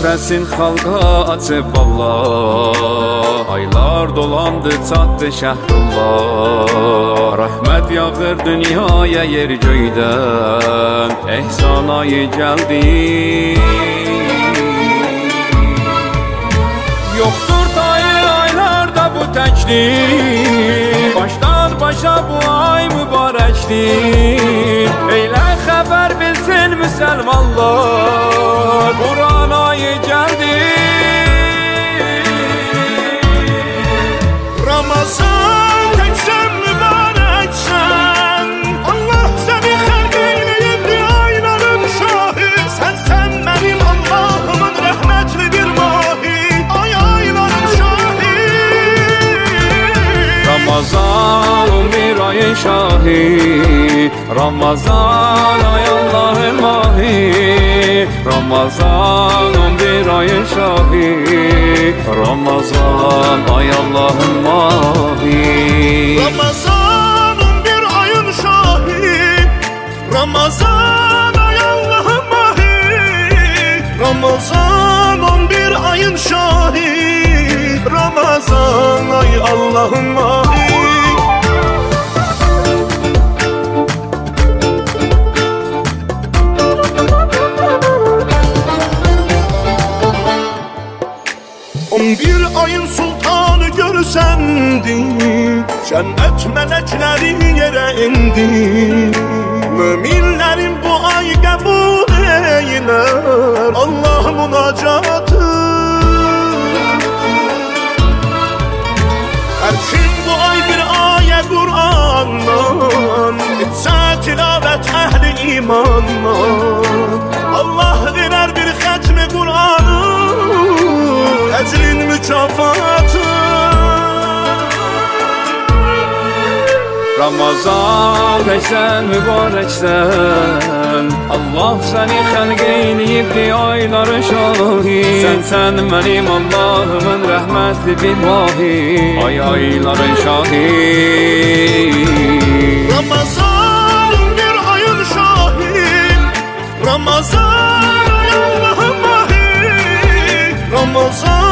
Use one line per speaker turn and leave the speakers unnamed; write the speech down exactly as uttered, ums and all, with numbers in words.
süfrəsin xalqa açıb Allah. Aylar dolandı çatdı Şəhrullah. Rəhmət yağır dünyaya yer göydən, ehsan ayı gəldi. Yoktur tayı aylarda bu təkdir, başdan başa bu ay mübarəkdir. Eylə xəbər bilsin müsəlmanlar, Quran ayı gəldi.
Ramazan təksən mübarəksən, Allah səni xəlq eyləyibdi ayların şahı. Sənsən mənim Allahımın rəhmətli bir mahi, ay ayların şahı.
Ramazan on bir ayın şahı, Ramazan ay Allah'ın mahi. Ramazan on bir ayın şahı, Ramazan ay Allah'ın mahi.
Ramazan on bir ayın şahı, Ramazan ay Allah'ın mahi. Ramazan on bir ayın şahı, Ramazan ay Allah'ın mahi. On bir ayın sultanı görsendi, cennet melekleri yere indi. Müminlerin bu ay kabul eyler Allah münacatı. Her kim bu ay bir aye Kur'an'dan etsə tilavet ehli imandan, Allah verer bir xətmi Kur'an'ın ecrin mükafatı.
Ramazan təksən mübarəksən, Allah səni xəlq eyləyibdi ayların şahı. Sənsən mənim Allahımın rəhmətli bir mahi, ay ayların şahı.
Ramazan bir ayın şahı, Ramazan ay Allah'ın mahi. Ramazan